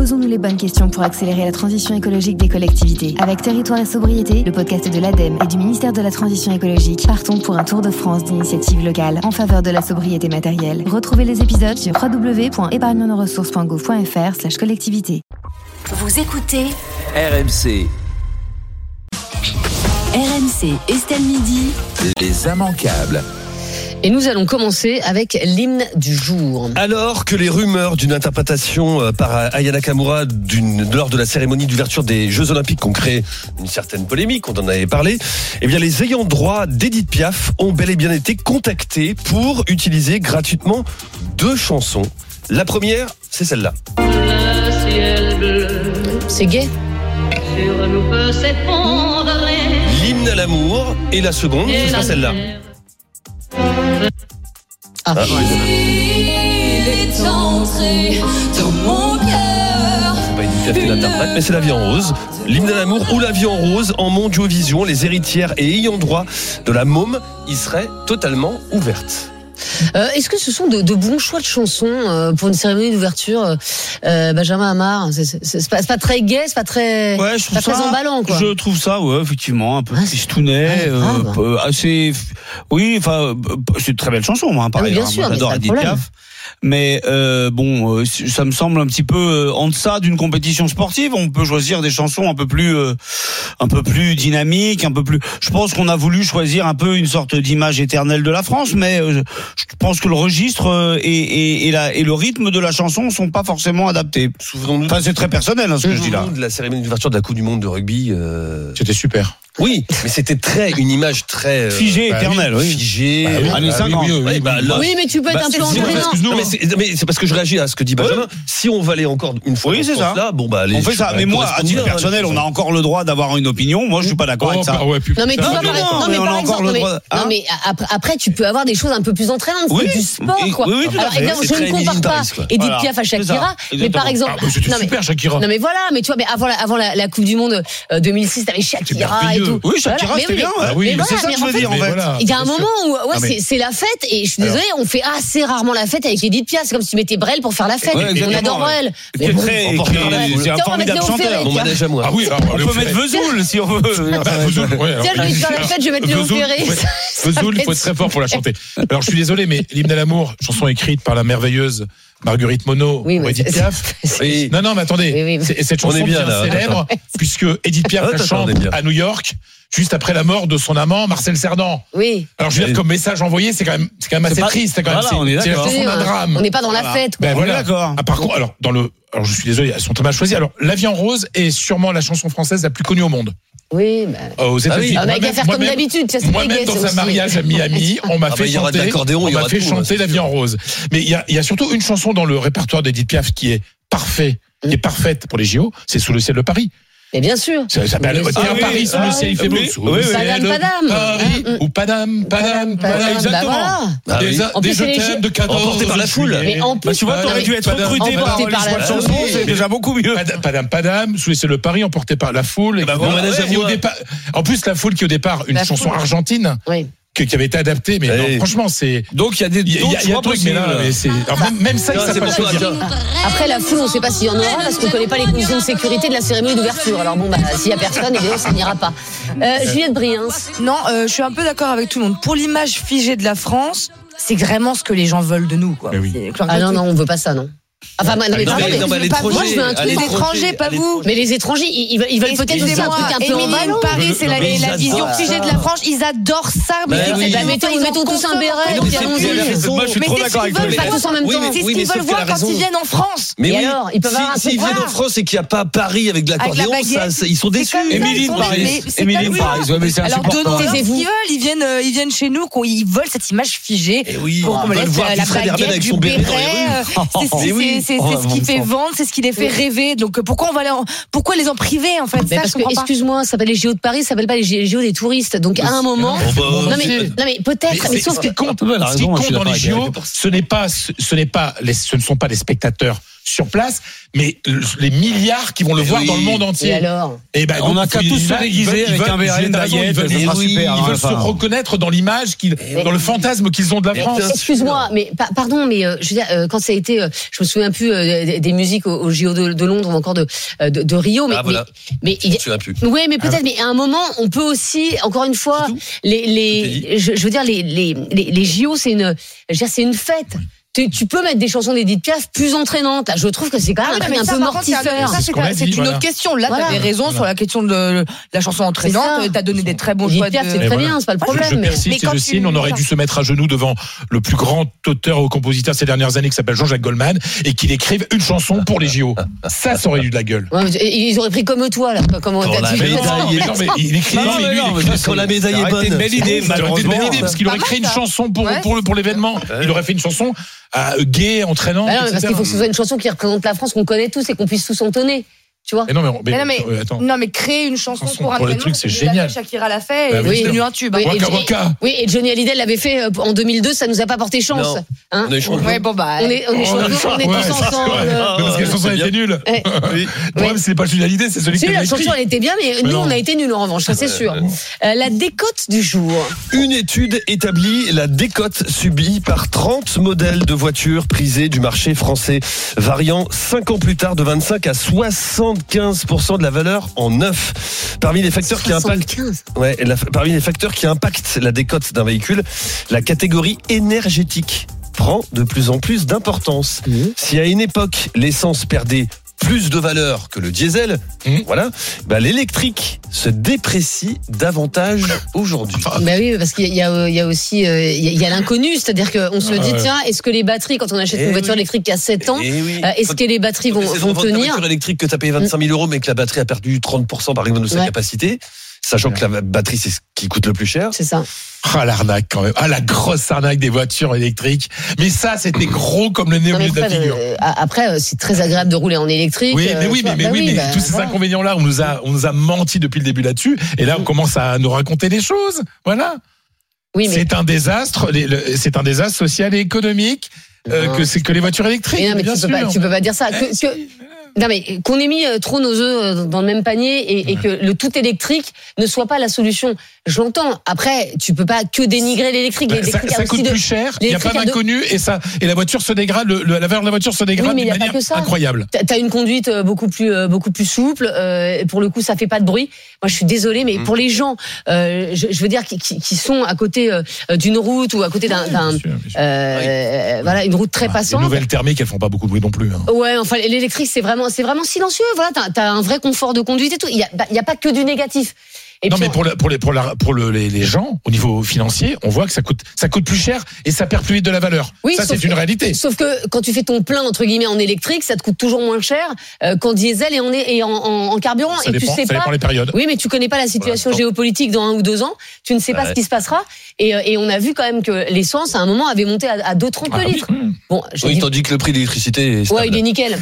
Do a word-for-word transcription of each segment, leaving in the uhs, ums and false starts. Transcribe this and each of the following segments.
Posons-nous les bonnes questions pour accélérer la transition écologique des collectivités. Avec Territoire et Sobriété, le podcast de l'ADEME et du ministère de la Transition écologique, partons pour un tour de France d'initiatives locales en faveur de la sobriété matérielle. Retrouvez les épisodes sur w w w point épargne nos ressources point gouv point f r slash collectivité. Vous écoutez R M C. R M C Estelle Midi. Les immanquables. Et nous allons commencer avec l'hymne du jour. Alors que les rumeurs d'une interprétation par Aya Nakamura d'une, lors de la cérémonie d'ouverture des Jeux Olympiques ont créé une certaine polémique, on en avait parlé, eh bien les ayants droit d'Edith Piaf ont bel et bien été contactés pour utiliser gratuitement deux chansons. La première, c'est celle-là. Le ciel bleu C'est gay. sur nous peut s'effondrer. L'hymne à l'amour. Et la seconde, ce sera celle-là. Ah, Ah, Il est entré dans mon cœur. C'est pas Edith Piaf qui l'interprète, mais c'est La Vie en rose. L'hymne à l'amour ou La Vie en rose en Mondiovision, les héritières et ayants droit de la môme y seraient totalement ouvertes. Euh, est-ce que ce sont de, de bons choix de chansons euh, pour une cérémonie d'ouverture, euh, Benjamin Amar? C'est, c'est, c'est, pas, c'est pas très gai, c'est pas très, Ouais, je trouve pas ça, très emballant, quoi. Je trouve ça, ouais, effectivement, un peu Ah, fistounet, ah, euh, grave. peu- assez, oui, enfin, c'est une très belle chanson, moi, hein, par Ah oui, ailleurs, bien sûr, moi, mais j'adore c'est pas le Edith problème. Piaf. Mais euh, bon, euh, ça me semble un petit peu euh, en deçà d'une compétition sportive. On peut choisir des chansons un peu plus, euh, un peu plus dynamiques, un peu plus. Je pense qu'on a voulu choisir un peu une sorte d'image éternelle de la France, mais euh, je pense que le registre euh, et, et, et, la, et le rythme de la chanson sont pas forcément adaptés. Souvenons-nous Enfin, c'est très personnel, hein, ce que je dis là. Souvenons-nous de la cérémonie d'ouverture de la Coupe du Monde de rugby. euh, C'était super. Oui, mais c'était très une image très euh, Figé, bah éternel, oui. figée. Bah oui, euh, années bah cinquante. oui, oui, Ouais, oui, bah, oui. là- Oui, mais tu peux être Bah, un peu c'est- entraînant. excuse-nous. Non, mais c'est, mais c'est parce que je réagis à ce que dit Benjamin. Si on va aller encore une fois Oui, dans ce c'est ça. sens-là, bon bah allez. On fait ça, mais moi, à titre personnel, on a encore le droit d'avoir une opinion. Moi, je suis pas d'accord avec Oh, ça. bah ouais, puis- Non mais tu Non, vois, non, par, non, non, mais mais on a par encore exemple, le non, mais, droit, hein. non, mais après, après tu peux avoir des choses un peu plus entraînantes, c'est Oui. du sport, Et- quoi. oui, oui, tout à Alors, fait. évidemment, C'est je très ne compare Emily in pas Paris, quoi. Edith Voilà, Piaf à c'est ça, Shakira, mais exactement. par exemple, Ah, mais c'était non, mais, super, Shakira. non mais voilà, mais tu vois, mais avant la, avant la, la Coupe du Monde euh, deux mille six, t'avais Shakira et merveilleux. tout. Oui, Shakira, Voilà, c'était mais bien. oui, ouais. Ah oui, mais mais c'est voilà, ça que je mais veux en dire, en fait, fait. voilà. il y a un bien sûr. moment où ouais, Ah, mais- c'est, c'est la fête et je suis désolée, on fait assez rarement la fête avec Edith Piaf. C'est comme si tu mettais Brel pour faire la fête. Ouais, on exactement, adore ouais. Brel. Qui est très- on porte qui est- par la c'est un Tiens, on va formidable mettre Léon chanteur. Ferré. Mon manège à moi. Ah oui, alors, On Léon peut mettre Ferré. Vesoul si on veut. Ah bah, Vesoul, ouais, alors, Tiens, j'ai envie de faire la fête, je vais mettre Léon Vesoul, Ferré. ouais. Ça Vesoul, va il faut être être très fort pour la chanter. Alors, je suis désolé, mais l'hymne à l'amour, chanson écrite par la merveilleuse Marguerite Monod Oui, ou mais Edith c'est- Piaf. c'est- Oui. Non, non, mais attendez. Oui, oui, mais- C'est- et cette On chanson est bien, devient là. célèbre puisque Edith Piaf la Attends, chante on est bien. à New York juste après la mort de son amant Marcel Cerdan. Oui. Alors, je veux dire, Oui. comme message envoyé, c'est quand même, c'est quand même C'est assez pas- triste. C'est quand même, Voilà, c'est- on est c'est la d'accord. chanson d'un drame. On n'est pas dans la fête, quoi. Ben On voilà. est d'accord. Ah, par contre, alors, dans le, alors, je suis désolé, elles sont très mal choisies. Alors, La Vie en rose est sûrement la chanson française la plus connue au monde. Oui, bah. Euh, aux États-Unis. On n'a qu'à Moi-même- faire comme moi-même- d'habitude, tu sais, c'est Moi-même, gay, dans c'est un aussi. mariage à Miami, on m'a Ah fait bah, il y aura de chanter, l'accordéon, on il y m'a aura fait tout, chanter c'est La Vie sûr. en rose. Mais il y a, il y a surtout une chanson dans le répertoire d'Edith Piaf qui est parfait, qui est parfaite pour les J O, c'est Sous le ciel de Paris. Mais bien sûr. Ça s'appelle Mais T'es bien à sûr. Paris, sous Ah le oui, ciel, il fait beau. oui, Sous oui, le oui. ciel Padam, de padam. Paris, Mm, mm. ou Padam, Padam, Padam, Padam. bah Exactement. voilà. Ah Des, oui. En des plus, je c'est les t'aime J- de quatorze Emporté par la foule. juillet. Mais en plus, Bah, tu vois, non, t'aurais mais- dû être Padam, recruté par emporté les par choix la de foule. chansons, c'est déjà beaucoup mieux. Padam, Padam, Padam, sous les cieux de Paris, emporté par la foule. Et bah, voilà. mon manège à Et au moi. départ- en plus, la foule qui au départ, une La chanson foule. argentine, Oui. que- qui avait été adaptée, mais Allez. non, franchement, c'est. Donc, il y a des Il y a, il y a- il y a un truc, mais là, mais c'est. alors, même, même ça, ils Tiens, savent c'est pas pour toi, choisir. tiens. Après, la foule, on ne sait pas s'il y en aura parce qu'on ne connaît pas les conditions de sécurité de la cérémonie d'ouverture. Alors bon, bah, s'il n'y a personne, évidemment, ça n'ira pas. Euh, Juliette Briens. Non, euh, je suis un peu d'accord avec tout le monde. Pour l'image figée de la France, c'est vraiment ce que les gens veulent de nous, quoi. Mais oui. C'est- Ah non, non, on ne veut pas ça, non. Enfin, moi, non, mais Non, pardon, mais- mais- non, mais à je veux pas- l'étranger, moi, je veux un à truc Les l'étranger, étrangers, pas à vous. Mais les étrangers, ils, ils veulent, ils veulent peut-être aussi un Excusez-moi, truc un peu Émilie emballant. in Paris, c'est la, Mais ils la vision adorent figée ça. de la France. Ils adorent ça. Mais Bah c'est- oui. c'est Bah, la mettons, ils en mettons tous un consomment. béret, Mais non, puis mais c'est- allons-y. elle a raison. Moi, je suis Mais trop c'est ce d'accord qu'ils avec veulent, toi. pas tous en même Oui, temps. mais- C'est ce oui, qu'ils mais sauf veulent qu'elle a voir quand raison. ils viennent en France. Mais Et oui, alors, ils peuvent avoir un si, s'ils truc viennent rare. en France et qu'il n'y a pas Paris avec de Avec la l'accordéon, baguette. ça, ça- ils sont C'est déçus. comme ça, Émilie ils de sont Paris. des- c'est Émilie comme de ça. Paris. Ouais, mais c'est Alors insupportable. donnons-leur ce Taisez-vous. qu'ils veulent. Ils viennent, euh, ils viennent chez nous, qu'on- ils veulent cette image figée. Eh oui, pour qu'on ils me veulent laisse voir euh, la Fred Herben baguette avec du son béret béret. dans les rues. euh, c'est- c'est- Mais oui. c'est- c'est- C'est ce qui fait vendre, c'est ce qui les fait rêver. Donc euh, pourquoi on va les en- pourquoi les en priver en fait? Mais Ça, parce je que, comprends pas. excuse-moi, ça s'appelle les J O de Paris, ça s'appelle pas les J O des touristes. Donc à un moment, Oh, bah, non mais, c'est- non mais peut-être, mais, Mais c'est- sauf ce que qui compte, elle a ce qui raison, je compte suis dans d'accord les avec J O, elle. ce n'est pas, ce, ce n'est pas, les, ce ne sont pas les spectateurs, sur place, mais les milliards qui vont le Et voir oui. dans le monde entier. Et alors Et ben, On donc, a qu'à ils tous se veulent- déguiser ils avec veulent- un verre ils veulent- d'Ariette, ils veulent- ça sera ils super, veulent hein, se enfin. reconnaître dans l'image qu'ils, Mais- dans le fantasme qu'ils ont de la Mais France. bien sûr. Excuse-moi, mais pa- pardon, mais euh, je veux dire, euh, quand ça a été, euh, je me souviens plus euh, des, des musiques au, au J O de, de Londres ou encore de, euh, de, de Rio, mais, Ah, voilà. mais, mais Je il y me a- souviens plus. ouais, mais peut-être, mais à un moment, on peut aussi, encore une fois, C'est tout. les, Tout est les, je, je veux dire, les, les, les, les J O, c'est une, je veux dire, c'est une fête. Tu, tu peux mettre des chansons d'Edith Piaf plus entraînantes. Là, je trouve que c'est quand même Ah un oui, truc mais un ça, peu par contre, c'est un- mortifère. ça, C'est c'est ce qu'on a c'est dit, une voilà. autre question. Là, Voilà. t'avais raison Voilà. sur la question de la chanson entraînante. C'est ça. T'as donné des très bons Edith choix de. Piaf, c'est Et très voilà. bien, c'est pas le problème. Je mais- persiste Mais et quand je tu- signe, on aurait dû se mettre à genoux devant le plus grand auteur ou compositeur ces dernières années qui s'appelle Jean-Jacques Goldman et qu'il écrive une chanson pour les J O. Ça, ça aurait eu de la gueule. Ouais, mais ils auraient pris comme toi, là. Comme on Quand a la dit. médaille Mais non, mais il écrit, Non, mais mais lui, non, il mais écrit- ça, Quand la médaille Ça est aurait été bonne. une belle idée, Ça aurait été une belle malheureusement. idée parce qu'il aurait créé une chanson pour, Ouais. pour, le, pour l'événement. Ouais. Il aurait fait une chanson euh, gay, entraînante. Bah non, mais parce et cetera. qu'il faut que ce soit une chanson qui représente la France, qu'on connaît tous et qu'on puisse tous entonner. Tu vois? Mais non, mais, mais, Mais non, mais, euh, attends. non, mais créer une chanson Chanson pour un pour les événement, trucs, c'est déjà génial. fait, Shakira l'a fait et Bah oui, c'est devenu sûr. un tube. Oui, hein. et, Waka Waka. oui, et Johnny Hallyday l'avait fait euh, en deux mille deux, ça nous a pas porté chance. Non. Hein On est chaud. Ouais, bon, bah. on est, on est, Oh, chanceux, on est ouais, tous c'est ensemble. vrai. Ah, Mais parce que la ouais, chanson c'est était nulle. Eh, Oui. Le problème, c'est pas Julie Hallyday, c'est celui Si, qui l'a la chanson écrit. elle était bien, mais, Mais nous non. on a été nuls en revanche, ça c'est sûr. Euh, la décote du jour. Une étude établit la décote subie par trente modèles de voitures prisées du marché français, variant cinq ans plus tard de vingt-cinq à soixante-quinze pour cent de la valeur en neuf. Parmi les facteurs qui impactent, soixante-quinze. ouais, la- parmi les facteurs qui impactent la décote d'un véhicule, la catégorie énergétique prend de plus en plus d'importance. Mmh. Si à une époque l'essence perdait plus de valeur que le diesel, Mmh. voilà, bah, l'électrique se déprécie davantage aujourd'hui. Bah oui, parce qu'il y a, il y a, il y a aussi euh, il y a, il y a l'inconnu, c'est-à-dire qu'on se Ah dit ouais. tiens, est-ce que les batteries, quand on achète Eh une voiture oui. électrique qui a sept ans, Eh oui. euh, est-ce Quand- que les batteries vont, Quand tu essaies de vont revendre ta tenir? voiture électrique que tu as payé vingt-cinq mille euros, mais que la batterie a perdu trente pour cent par exemple de sa Ouais. capacité, sachant que la batterie c'est ce qui coûte le plus cher. C'est ça. Ah, l'arnaque quand même. Ah, la grosse arnaque des voitures électriques. Mais ça, c'était gros comme le nez au Non, mais milieu de la après, figure. euh, après, euh, c'est très agréable de rouler en électrique. Oui, euh, mais oui, tu mais, vois. mais Bah oui, mais bah, tous ces voilà. inconvénients-là, on nous a, on nous a menti depuis le début là-dessus. Et là, on commence à nous raconter des choses. Voilà. Oui, mais C'est un désastre. les- le- C'est un désastre social et économique euh, Non. que c'est que les voitures électriques. Mais non, mais bien tu peux, sûr. pas, tu peux pas dire ça. Que, que- non, mais qu'on ait mis euh, trop nos œufs euh, dans le même panier et, et que le tout électrique ne soit pas la solution. Je l'entends. Après, tu peux pas que dénigrer l'électrique. Bah, ça, L'électrique a ça aussi coûte de- plus cher. Il n'y a pas l'électrique a de- d'inconnu et ça et la voiture se dégrade. Le, le- la valeur de la voiture se dégrade Oui, mais d'une il y a pas manière que ça. incroyable. T'as- T'as une conduite euh, beaucoup plus euh, beaucoup plus souple. Euh, et pour le coup, ça fait pas de bruit. Moi, je suis désolée, mais Mm. pour les gens, euh, je, je veux dire, qui, qui, qui sont à côté euh, d'une route ou à côté d'un, d'un Bien sûr, bien sûr. euh, voilà, une route très Ah, passante. Les nouvelles thermiques, elles font pas beaucoup de bruit non plus. hein. Ouais, enfin l'électrique c'est vraiment c'est vraiment silencieux. Voilà, t'as, t'as un vrai confort de conduite et tout. Il y a bah, il y a pas que du négatif. Et Non, puis, mais pour, la- pour, les, pour, la, pour le, les, les gens, au niveau financier, on voit que ça coûte, ça coûte plus cher et ça perd plus vite de la valeur. Oui, ça, sauf c'est une que- réalité. Sauf que quand tu fais ton plein entre guillemets en électrique, ça te coûte toujours moins cher euh, qu'en diesel et en, et en, en, en carburant. Ça et dépend, tu sais ça pas. dépend les périodes. Oui, mais tu connais pas la situation Pour l'instant. géopolitique dans un ou deux ans. Tu ne sais pas Ouais. ce qui se passera. Et, euh, et on a vu quand même que l'essence à un moment avait monté à, à deux trente Ah le oui, litre. oui. Bon, j'ai Oui, dit. tandis que le prix de l'électricité est Ouais, stable. il est nickel.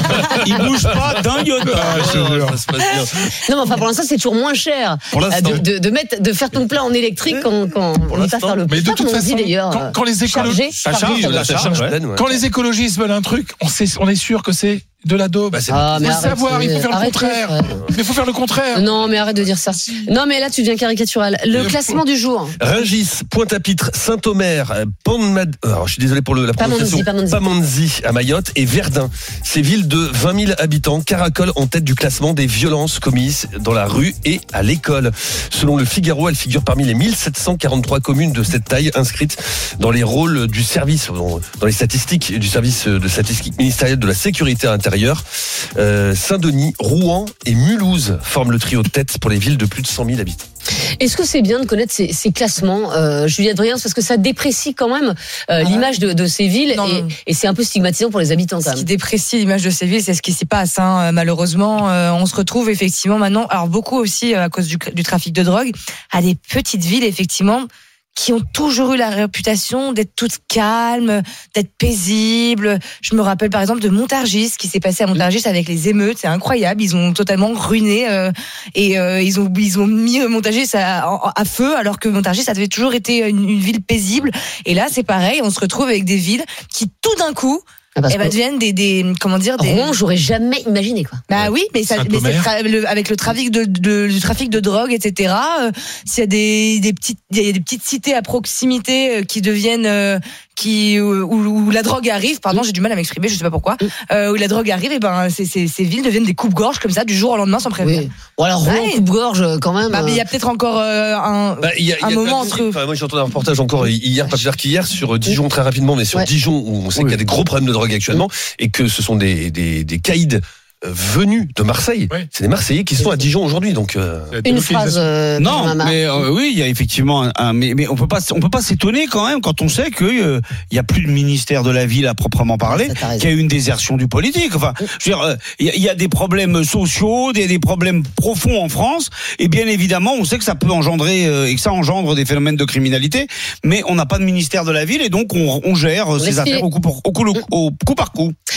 Il bouge pas d'un iota. Ah, je te jure. Ça se passe bien. Non, mais enfin pour l'instant c'est toujours moins cher Pour euh, l'instant. de, de, de mettre de faire ton plein en électrique quand quand on n'est pas l'instant. faire le Mais de ça, toute comment on dit façon, d'ailleurs. quand, quand les écologistes, Chargé, ça chargé, charge, ça là, doit ça charge. charge. Ouais. Quand les écologistes veulent un truc, on, sait, on est sûr que c'est de la daube. Bah, c'est Ah, Il mais faut le arrête, savoir, il faut faire le arrête, contraire. ouais. Mais il faut faire le contraire. Non, mais arrête de dire ça. Non, mais là, tu deviens caricatural. Le Mais classement du jour. Rungis, Pointe-à-Pitre, Saint-Omer, euh, Panmad... Alors, je suis désolé pour le, la prononciation. Pamandzi, Pamandzi à Mayotte et Verdun. Ces villes de vingt mille habitants caracolent en tête du classement des violences commises dans la rue et à l'école. Selon le Figaro, elles figurent parmi les mille sept cent quarante-trois communes de cette taille inscrites dans les rôles du service, dans dans les statistiques du service de statistique ministériel de la sécurité intérieure. Euh, Saint-Denis, Rouen et Mulhouse forment le trio de tête pour les villes de plus de cent mille habitants. Est-ce que c'est bien de connaître ces, ces classements, euh, Julie Adrien, parce que ça déprécie quand même euh, l'image de, de ces villes Non, et, non. et c'est un peu stigmatisant pour les habitants quand Ce qui même. déprécie l'image de ces villes, c'est ce qui s'y passe. Hein. Malheureusement, euh, on se retrouve effectivement maintenant, alors beaucoup aussi euh, à cause du, du trafic de drogue, à des petites villes effectivement qui ont toujours eu la réputation d'être toutes calmes, d'être paisibles. Je me rappelle par exemple de Montargis, ce qui s'est passé à Montargis avec les émeutes, c'est incroyable. Ils ont totalement ruiné euh, et euh, ils ont ils ont mis Montargis à, à, à feu, alors que Montargis ça avait toujours été une, une ville paisible. Et là, c'est pareil, on se retrouve avec des villes qui tout d'un coup Ah, parce eh ben, que- deviennent des, des, comment dire, des. Rouen, j'aurais jamais imaginé, quoi. Bah oui, mais, ça, mais c'est Saint-Omer. tra- le- avec le trafic de, de, du trafic de drogue, et cetera. euh, S'il y a des, des petites, il y a des petites cités à proximité euh, qui deviennent, euh, qui où, où la drogue arrive. Pardon, j'ai du mal à m'exprimer, je sais pas pourquoi. Euh, où la drogue arrive, et ben ces, ces, ces villes deviennent des coupes-gorges comme ça du jour au lendemain sans prévenir. Oui. Bon, alors, Rouen, Ouais. coupe-gorge, quand même. Bah, mais il y a peut-être encore euh, un. Bah, il y a, Un il y a moment pas de- entre- enfin, moi, j'ai entendu un reportage encore hier, pas plus tard qu'hier, sur Dijon très rapidement, mais sur Ouais. Dijon où on sait Oui. qu'il y a des gros problèmes de drogue actuellement et que ce sont des des, des caïds euh, venus de Marseille. Ouais. C'est des Marseillais qui sont à Dijon aujourd'hui, donc. euh, La Une délocalisation. phrase. euh, Non, Benjamin. mais euh, oui, il y a effectivement un, un- mais, mais on peut pas on peut pas s'étonner quand même quand on sait que euh, il y a plus de ministère de la ville à proprement parler, Ça, t'as raison. qu'il y a eu une désertion du politique. Enfin, je veux dire, euh, il y, a- il y a des problèmes sociaux, des, des problèmes profonds en France, et bien évidemment, on sait que ça peut engendrer euh, et que ça engendre des phénomènes de criminalité, mais on n'a pas de ministère de la ville et donc on, on gère euh, ces laisse filer. affaires au coup, pour- au coup, au coup par coup.